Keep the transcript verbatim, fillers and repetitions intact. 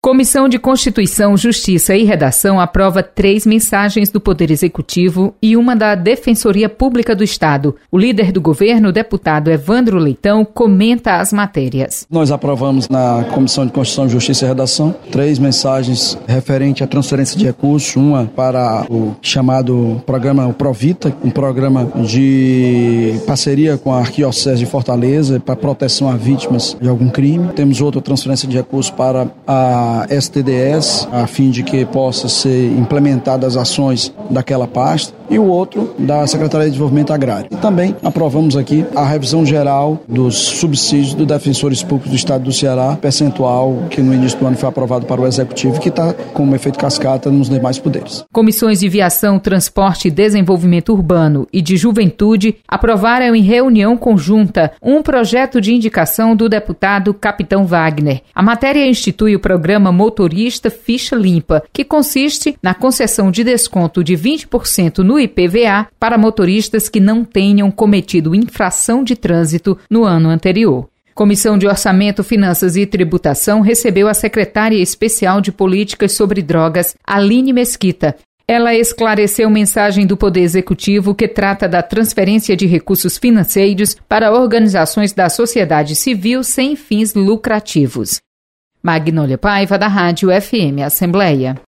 Comissão de Constituição, Justiça e Redação aprova três mensagens do Poder Executivo e uma da Defensoria Pública do Estado. O líder do governo, o deputado Evandro Leitão, comenta as matérias. Nós aprovamos na Comissão de Constituição, Justiça e Redação três mensagens referentes à transferência de recursos. Uma para o chamado programa o Provita, um programa de parceria com a Arquidiocese de Fortaleza para proteção a vítimas de algum crime. Temos outra transferência de recursos para a a S T D S, a fim de que possa ser implementadas as ações daquela pasta, e o outro da Secretaria de Desenvolvimento Agrário. E também aprovamos aqui a revisão geral dos subsídios dos defensores públicos do Estado do Ceará, percentual que no início do ano foi aprovado para o Executivo, que está com efeito cascata nos demais poderes. Comissões de Viação, Transporte e Desenvolvimento Urbano e de Juventude aprovaram em reunião conjunta um projeto de indicação do deputado Capitão Wagner. A matéria institui o programa Motorista Ficha Limpa, que consiste na concessão de desconto de vinte por cento no I P V A para motoristas que não tenham cometido infração de trânsito no ano anterior. Comissão de Orçamento, Finanças e Tributação recebeu a secretária especial de Políticas sobre Drogas, Aline Mesquita. Ela esclareceu mensagem do Poder Executivo que trata da transferência de recursos financeiros para organizações da sociedade civil sem fins lucrativos. Magnólia Paiva, da Rádio F M Assembleia.